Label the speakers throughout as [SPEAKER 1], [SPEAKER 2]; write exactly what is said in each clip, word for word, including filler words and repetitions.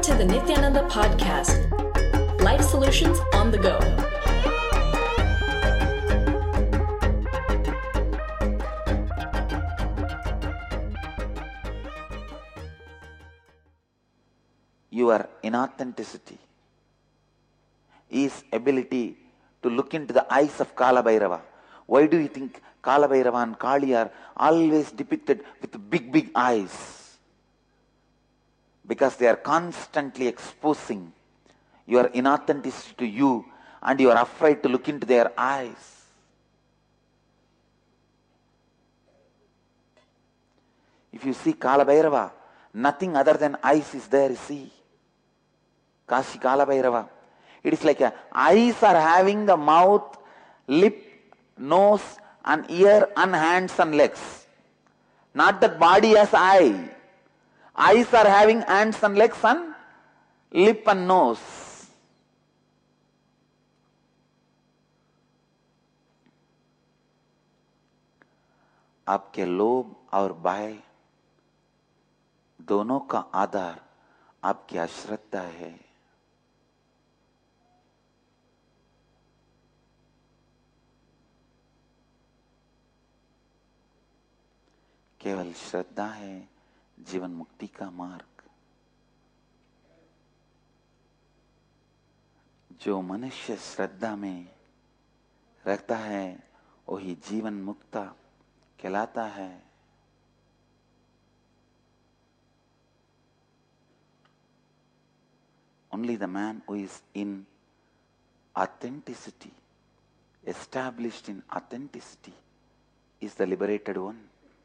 [SPEAKER 1] to the Nityananda Podcast. Life solutions on the go.
[SPEAKER 2] Your inauthenticity is ability to look into the eyes of Kala Bhairava. Why do you think Kala Bhairava and Kali are always depicted with big, big eyes? Because they are constantly exposing your inauthenticity to you and you are afraid to look into their eyes. If you see Kala Bhairava, nothing other than eyes is there, you see. Kashi Kala Bhairava. It is like a, eyes are having the mouth, lip, nose and ear and hands and legs. Not that body as eye. Eyes are having hands and legs and lip and nose. आपके लोभ और भय दोनों का आधार आपकी अश्रद्धा है. केवल श्रद्धा है जीवन मुक्ति का मार्ग. जो मनुष्य श्रद्धा में रखता है वही जीवन मुक्ता कहलाता है. Only the man who is in authenticity, established in authenticity, is the liberated one.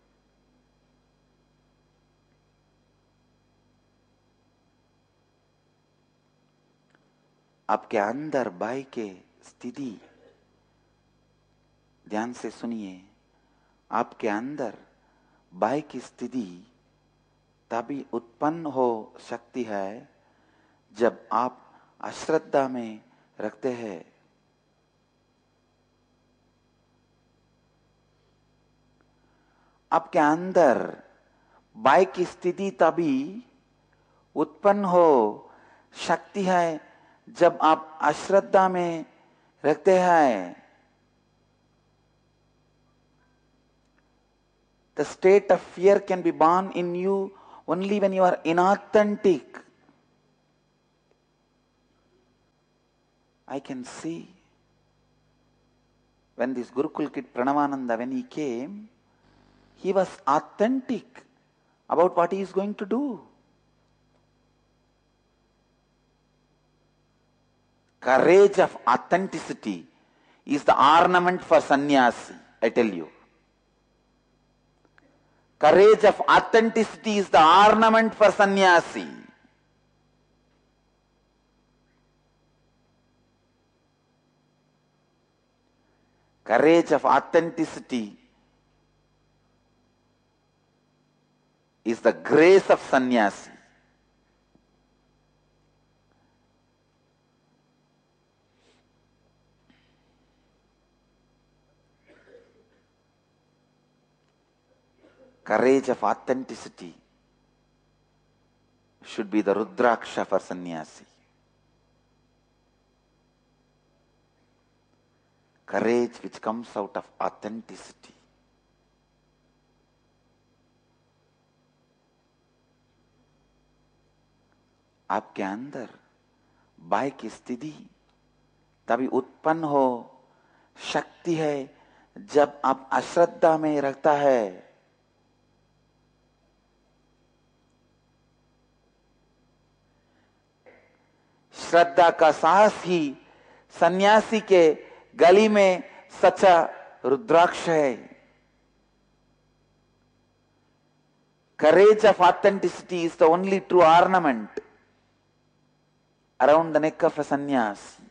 [SPEAKER 2] आपके अंदर भय के स्थिति ध्यान से सुनिए. आपके अंदर भय की स्थिति तभी उत्पन्न हो सकती है जब आप अश्रद्धा में रखते हैं. आपके अंदर भय की स्थिति तभी उत्पन्न हो सकती है जब आप अश्रद्धा में रखते हैं. The state of fear can be born in you only when you are inauthentic. I can see when this Gurukul kid Pranavananda, when he came, he was authentic about what he is going to do. Courage of authenticity is the ornament for sannyasi, I tell you. Courage of authenticity is the ornament for sannyasi. Courage of authenticity is the grace of sannyasi. Courage of authenticity should be the Rudraksha for sannyasi. Courage which comes out of authenticity. आपके अंदर भय की स्थिति तभी उत्पन्न हो सकती है जब आप अश्रद्धा में रखता है. श्रद्धा का साहस ही सन्यासी के गली में सच्चा रुद्राक्ष है. Courage of authenticity is the only true ornament around the neck of a sannyasi.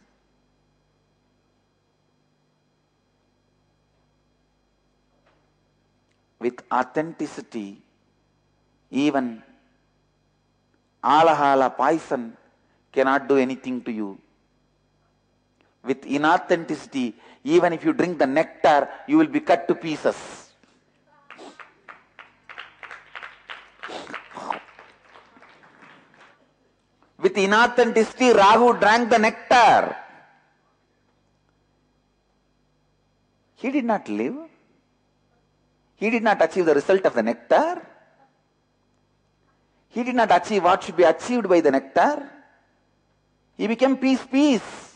[SPEAKER 2] With authenticity, even alahala poison cannot do anything to you. With inauthenticity, even if you drink the nectar, you will be cut to pieces. With inauthenticity, Rahu drank the nectar. He did not live. He did not achieve the result of the nectar. He did not achieve what should be achieved by the nectar. He became peace, peace.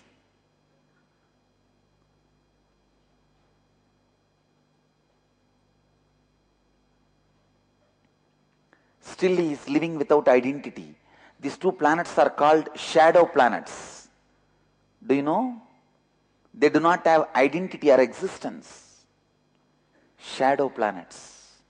[SPEAKER 2] Still he is living without identity. These two planets are called shadow planets. Do you know? They do not have identity or existence. Shadow planets.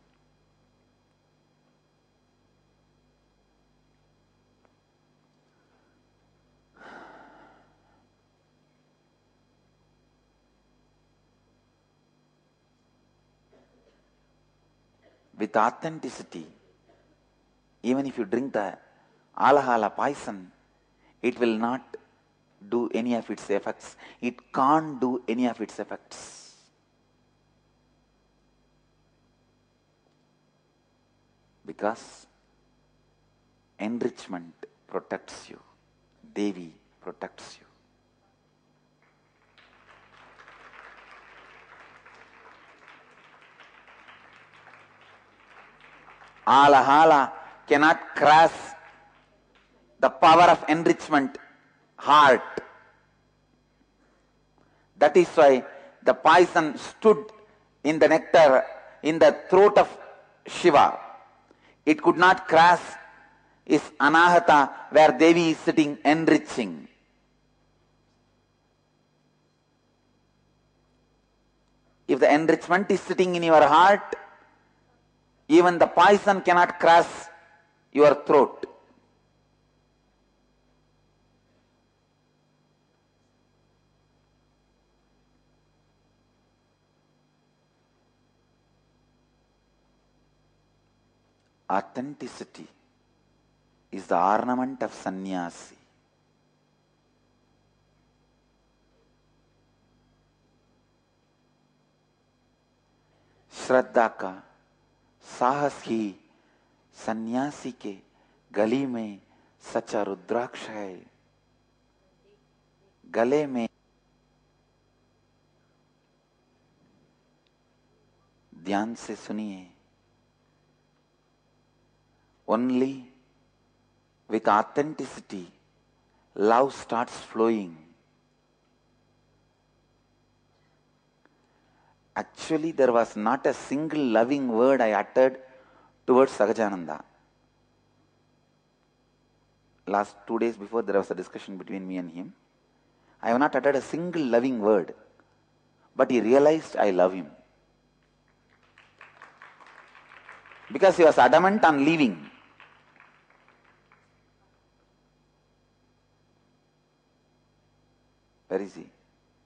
[SPEAKER 2] With authenticity, even if you drink the alahala poison, it will not do any of its effects. It can't do any of its effects. Because enrichment protects you. Devi protects you. Alahala cannot crush the power of enrichment heart. That is why the poison stood in the nectar in the throat of Shiva. It could not crush his anahata where Devi is sitting enriching. If the enrichment is sitting in your heart, even the poison cannot crush your throat. Authenticity is the ornament of sannyasi. श्रद्धा का साहस ही सन्यासी के गली में सच्चा रुद्राक्ष है. गले में ध्यान से सुनिए. Only with authenticity, love starts flowing. Actually, there was not a single loving word I uttered towards Sahajananda. Last two days before, there was a discussion between me and him. I have not uttered a single loving word, but he realized I love him. Because he was adamant on leaving. Where is he?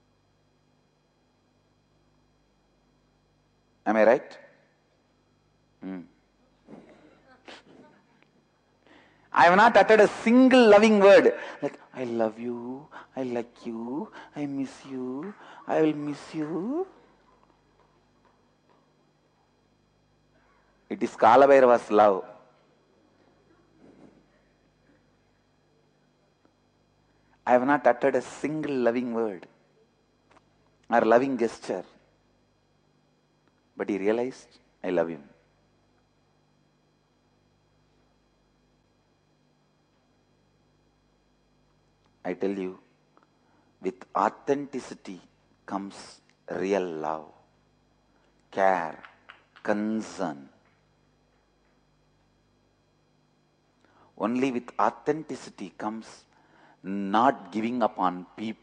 [SPEAKER 2] Am I right? Hmm. I have not uttered a single loving word. Like, I love you, I like you, I miss you, I will miss you. It is Kalabhairava's love. I have not uttered a single loving word or loving gesture. But he realized, I love him. I tell you, with authenticity comes real love, care, concern. Only with authenticity comes not giving up on people.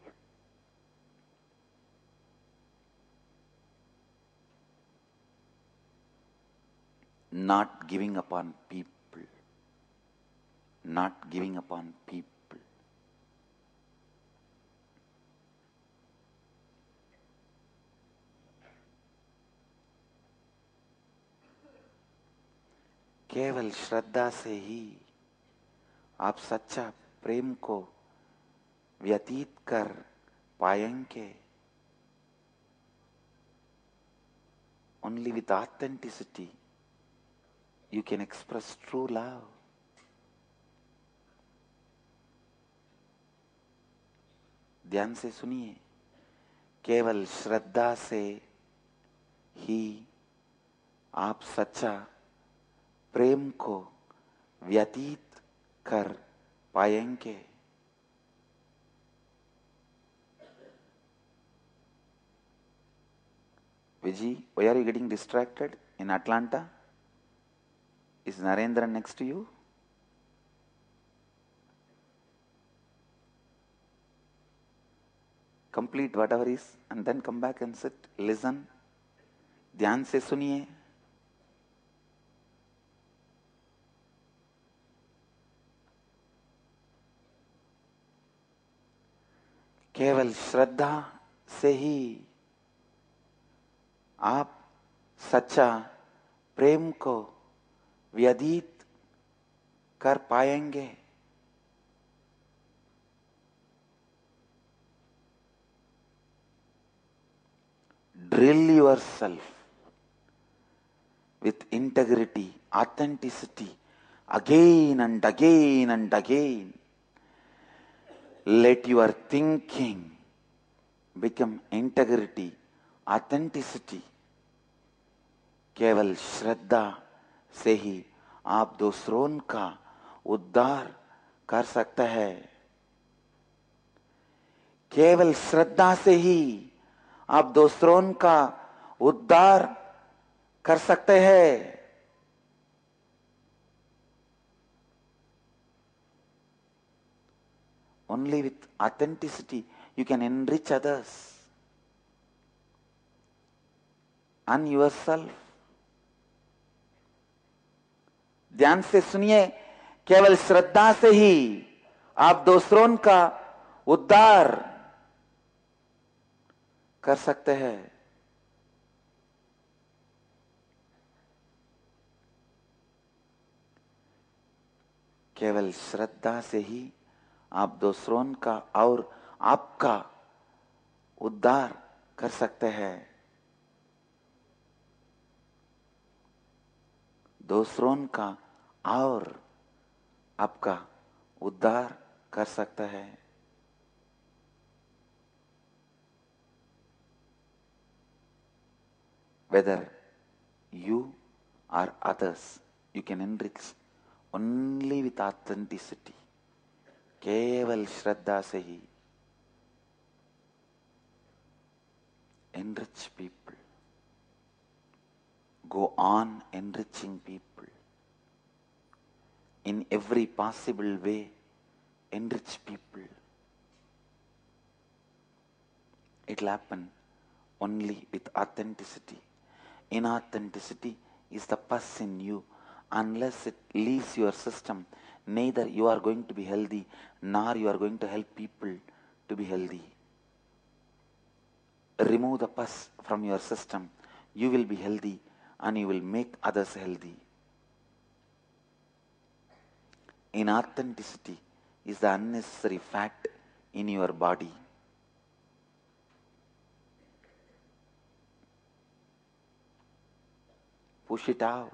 [SPEAKER 2] Not giving up on people. Not giving up on people. केवल श्रद्धा से ही आप सच्चा प्रेम को व्यतीत कर पाएंगे. Only with authenticity you can express true love. ध्यान से सुनिए, केवल श्रद्धा से ही आप सच्चा प्रेम को व्यतीत कर पाएंगे। Viji, why are you getting distracted in Atlanta? Is Narendra next to you? Complete whatever is and then come back and sit, listen. ध्यान से सुनिए। केवल श्रद्धा से ही आप सच्चा प्रेम को व्यतीत कर पाएंगे। Drill yourself with integrity, authenticity, again and again and again. Let your thinking become integrity, authenticity. केवल श्रद्धा से ही आप दूसरों का उद्धार कर सकते हैं। केवल श्रद्धा से ही आप दूसरों का उद्धार कर सकते हैं। Only with authenticity you can enrich others and yourself. ध्यान से सुनिए, केवल श्रद्धा से ही आप दूसरों का उद्धार कर सकते हैं। केवल श्रद्धा से ही आप दूसरों का और आपका उद्धार कर सकते हैं। दूसरों का और आपका उद्धार कर सकता है। Whether you or others, you can enrich only with authenticity. केवल श्रद्धा से ही enrich people. Go on enriching people. In every possible way, enrich people. It will happen only with authenticity. Inauthenticity is the pus in you. Unless it leaves your system, neither you are going to be healthy, nor you are going to help people to be healthy. Remove the pus from your system, you will be healthy and you will make others healthy. Inauthenticity is the unnecessary fat in your body. Push it out.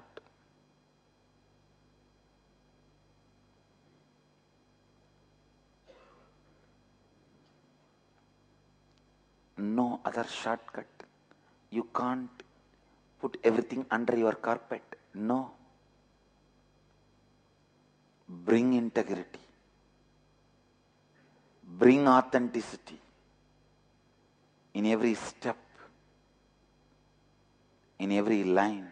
[SPEAKER 2] No other shortcut. You can't put everything under your carpet. No. Bring integrity. Bring authenticity in every step, in every line,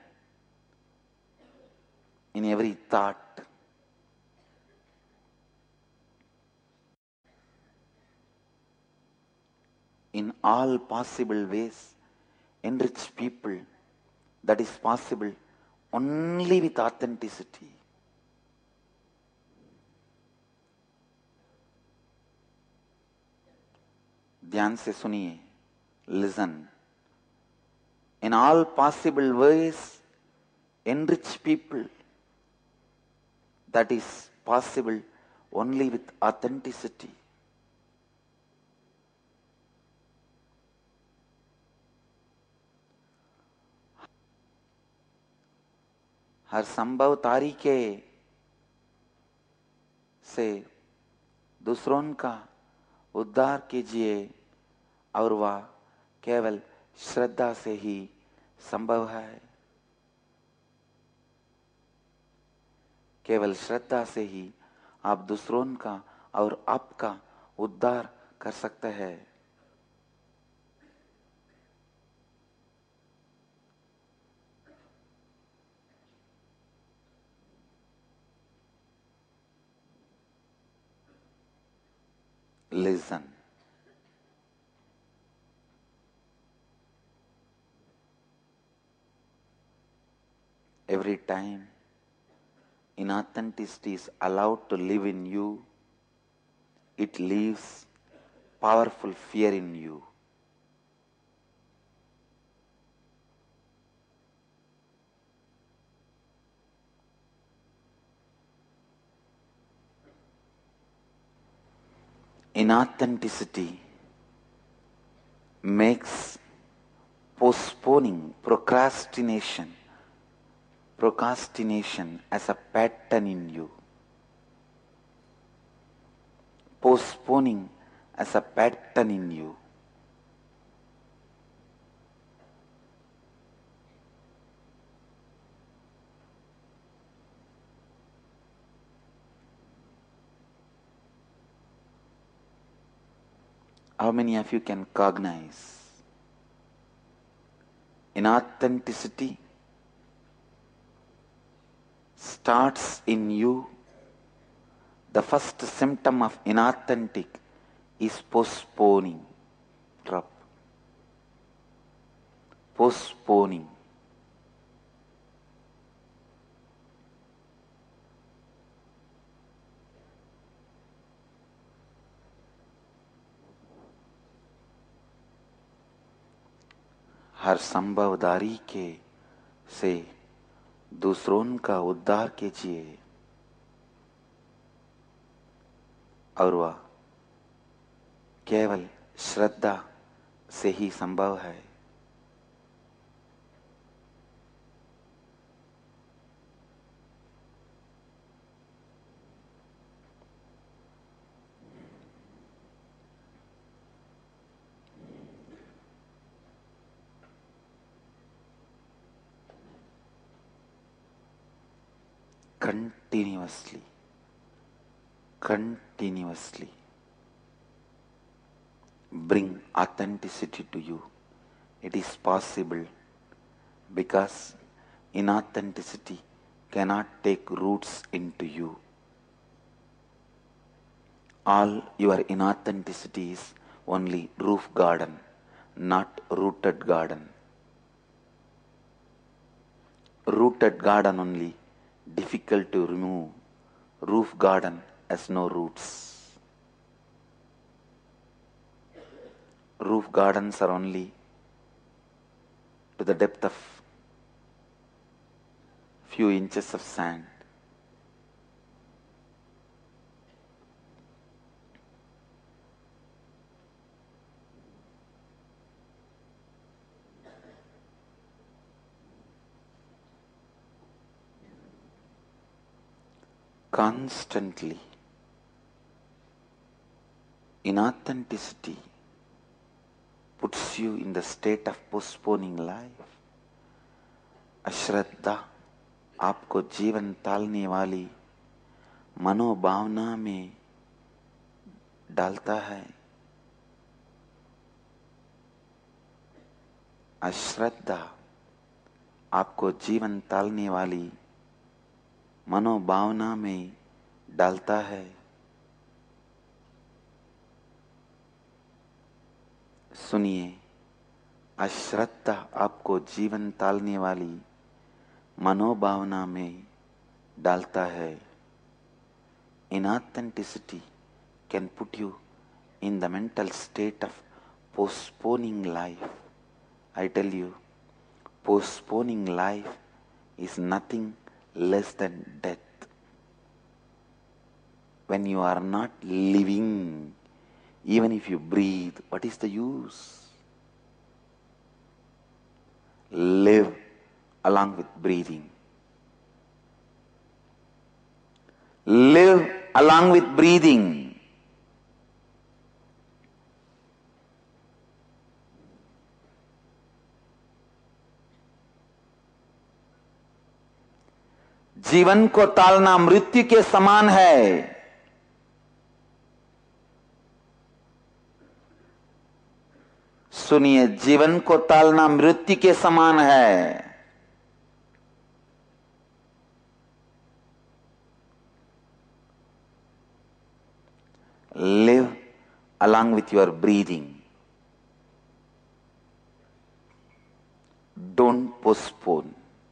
[SPEAKER 2] in every thought. In all possible ways, enrich people. That is possible only with authenticity. ध्यान से सुनिए, listen. In all possible ways, enrich people. That is possible only with authenticity. हर संभव तरीके से दूसरों का उद्धार कीजिए और वह केवल श्रद्धा से ही संभव है। केवल श्रद्धा से ही आप दूसरों का और आपका उद्धार कर सकते हैं। Listen. Every time inauthenticity is allowed to live in you, it leaves powerful fear in you. Inauthenticity makes postponing, procrastination, procrastination as a pattern in you. Postponing as a pattern in you. How many of you can cognize inauthenticity starts in you? The first symptom of inauthentic is postponing. Drop. Postponing. हर संभवदारी के से दूसरों का उद्धार कीजिए और वह केवल श्रद्धा से ही संभव है। Continuously, continuously bring authenticity to you. It is possible because inauthenticity cannot take roots into you. All your inauthenticity is only roof garden, not rooted garden. Rooted garden only difficult to remove. Roof garden has no roots. Roof gardens are only to the depth of few inches of sand. Constantly, inauthenticity puts you in the state of postponing life. अश्रद्धा आपको जीवन टालने वाली मनोभावना में डालता है। अश्रद्धा आपको जीवन टालने वाली मनोभावना में डालता है। सुनिए, अश्रद्धा आपको जीवन टालने वाली मनोभावना में डालता है। Inauthenticity can put you in the mental state of postponing life. I tell you, postponing life is nothing less than death. When you are not living, even if you breathe, what is the use? Live along with breathing. Live along with breathing. जीवन को टालना मृत्यु के समान है। सुनिए, जीवन को टालना मृत्यु के समान है। Live along with your breathing. Don't postpone.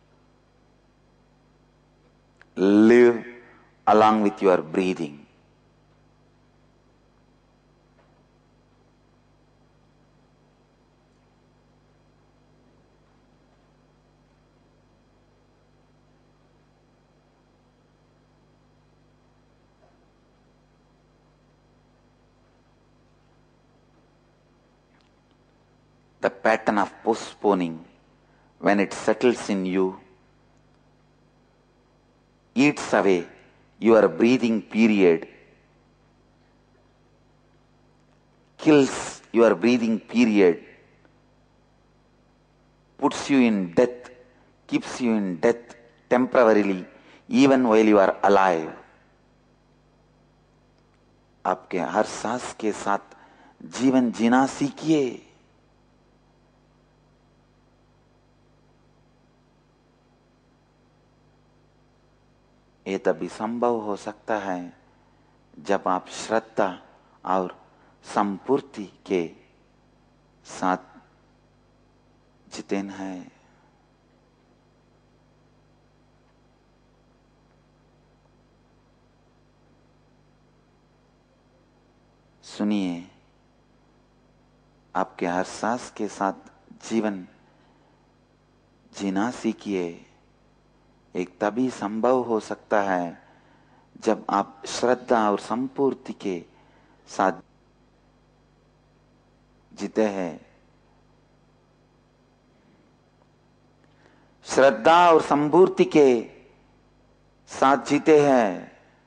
[SPEAKER 2] Live along with your breathing. The pattern of postponing, when it settles in you, eats away your breathing period, kills your breathing period, puts you in death, keeps you in death temporarily, even while you are alive. आपके हर सांस के साथ जीवन जीना सीखिए। ये तभी संभव हो सकता है जब आप श्रद्धा और संपूर्ति के साथ जितेन है। सुनिए, आपके हर सांस के साथ जीवन जीना सीखिए। एक तभी संभव हो सकता है जब आप श्रद्धा और संपूर्ति के साथ जीते हैं। श्रद्धा और संपूर्ति के साथ जीते हैं।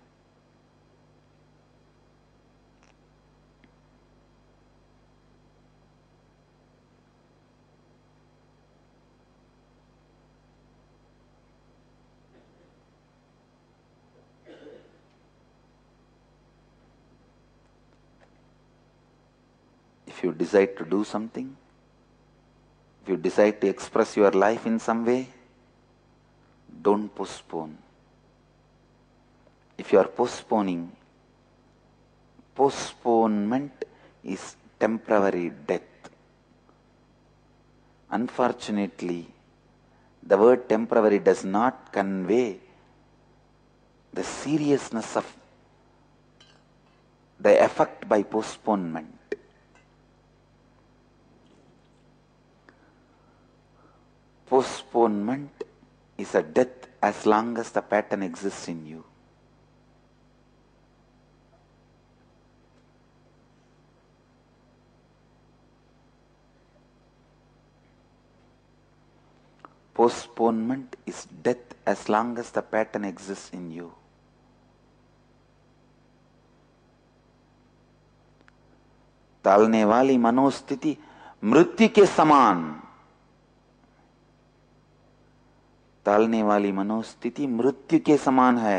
[SPEAKER 2] If you decide to do something, if you decide to express your life in some way, don't postpone. If you are postponing, postponement is temporary death. Unfortunately, the word temporary does not convey the seriousness of the effect by postponement. Postponement is a death as long as the pattern exists in you. Postponement is death as long as the pattern exists in you. टालने वाली मनोस्थिति मृत्यु के समान। टालने वाली मनोस्थिति मृत्यु के समान है।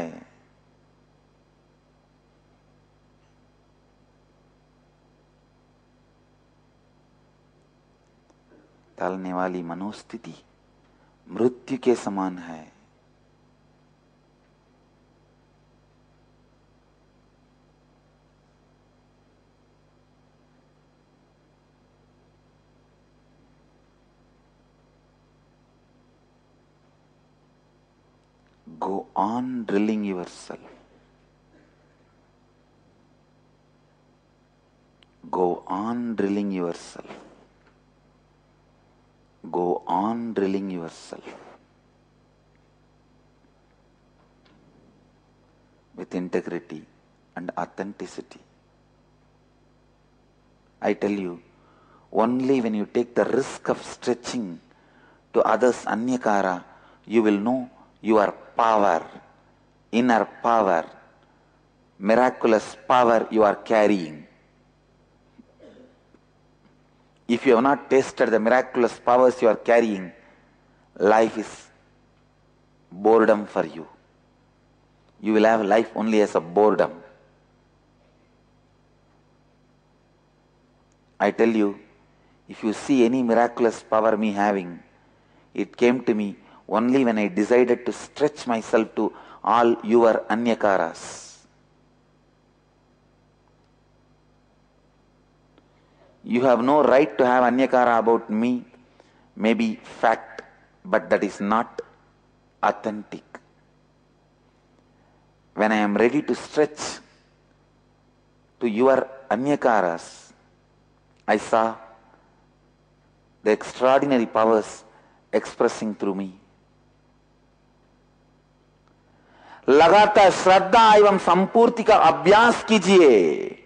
[SPEAKER 2] टालने वाली मनोस्थिति मृत्यु के समान है। Go on drilling yourself. Go on drilling yourself. Go on drilling yourself with integrity and authenticity. I tell you, only when you take the risk of stretching to others anyakara, you will know your power, inner power, miraculous power you are carrying. If you have not tasted the miraculous powers you are carrying, life is boredom for you. You will have life only as a boredom. I tell you, if you see any miraculous power me having, it came to me only when I decided to stretch myself to all your anyakaras. You have no right to have anyakara about me, maybe fact, but that is not authentic. When I am ready to stretch to your anyakaras, I saw the extraordinary powers expressing through me. लगातार श्रद्धा एवं संपूर्ति का अभ्यास कीजिए.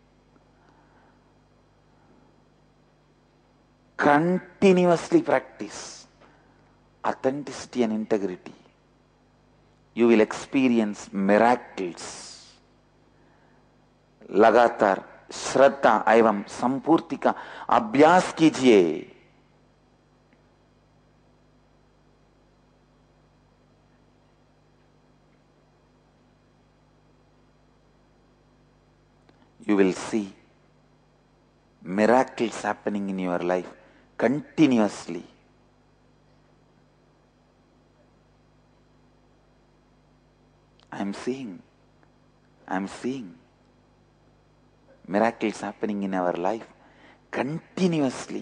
[SPEAKER 2] Continuously practice authenticity and integrity. You will experience miracles. लगातार श्रद्धा एवं संपूर्ति का अभ्यास कीजिए. You will see miracles happening in your life continuously. I am seeing, I am seeing miracles happening in our life continuously.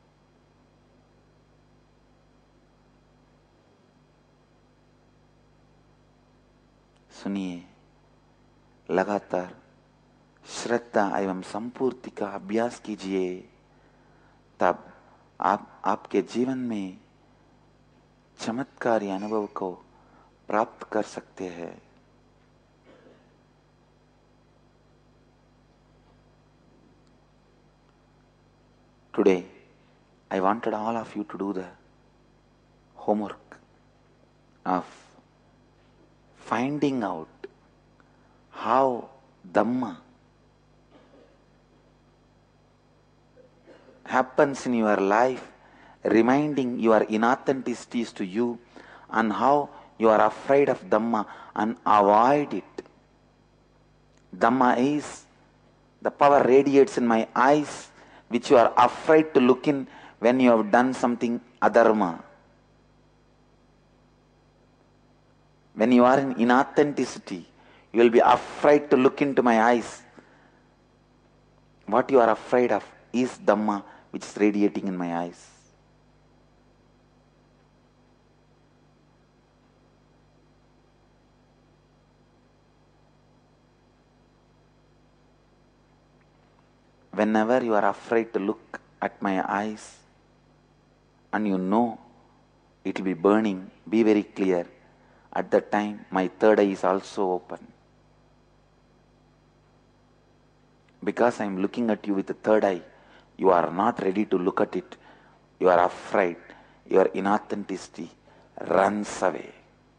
[SPEAKER 2] सुनिए, लगातार श्रद्धा एवं संपूर्ति का अभ्यास कीजिए, तब आप आपके जीवन में चमत्कारी अनुभव को प्राप्त कर सकते हैं. Today, I wanted all of you to do the homework of finding out how Dhamma happens in your life, reminding your inauthenticities to you, and how you are afraid of Dhamma and avoid it. Dhamma is the power radiates in my eyes, which you are afraid to look in when you have done something adharma. When you are in inauthenticity, you will be afraid to look into my eyes. What you are afraid of is Dhamma, which is radiating in my eyes. Whenever you are afraid to look at my eyes and you know it will be burning, be very clear. At that time, my third eye is also open. Because I am looking at you with the third eye, you are not ready to look at it. You are afraid. Your inauthenticity runs away.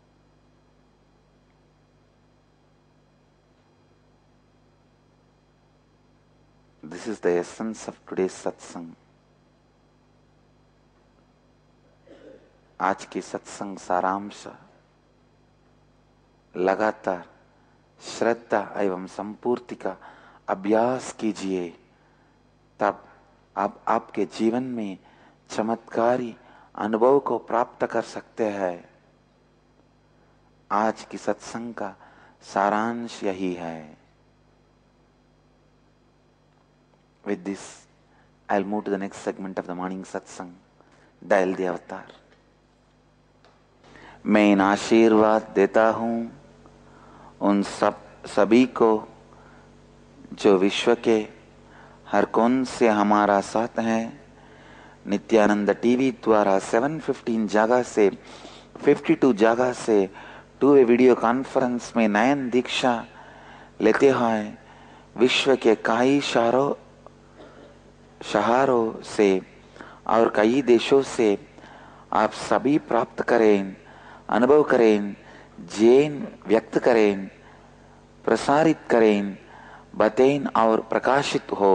[SPEAKER 2] This is the essence of today's satsang. आज के सत्संग सारांश, लगातार श्रद्धा एवं संपूर्ति का अभ्यास कीजिए, तब आप आपके जीवन में चमत्कारी अनुभव को प्राप्त कर सकते हैं. आज की सत्संग का सारांश यही है. With this, I'll move to the next segment of the morning satsang, Dial the Avatar. मैं इन आशीर्वाद देता हूँ उन सब सभी को जो विश्व के हर कोण से हमारा साथ है. नित्यानंद टीवी द्वारा सात सौ पंद्रह जगह से बावन जगह से टू वे वीडियो कॉन्फ्रेंस में नयन दीक्षा लेते हैं. विश्व के कई शहरों शहरों से और कई देशों से आप सभी प्राप्त करें, अनुभव करें, जैन व्यक्त करें, प्रसारित करें, बतें और प्रकाशित हो,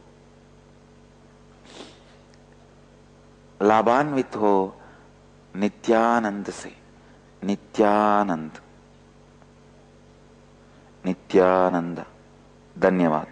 [SPEAKER 2] लाभान्वित हो नित्यानंद से. Nityanand. Nityananda. Dhanyavad.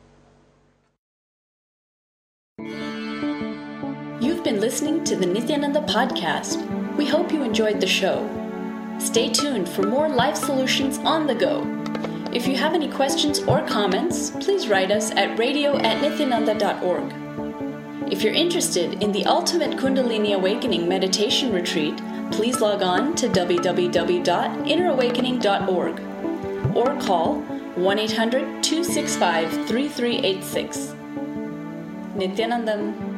[SPEAKER 1] You've been listening to the Nityananda podcast. We hope you enjoyed the show. Stay tuned for more life solutions on the go. If you have any questions or comments, please write us at radio at nityananda dot org. If you're interested in the Ultimate Kundalini Awakening Meditation Retreat, please log on to w w w dot inner awakening dot org or call one eight hundred two six five three three eight six. Nityanandam.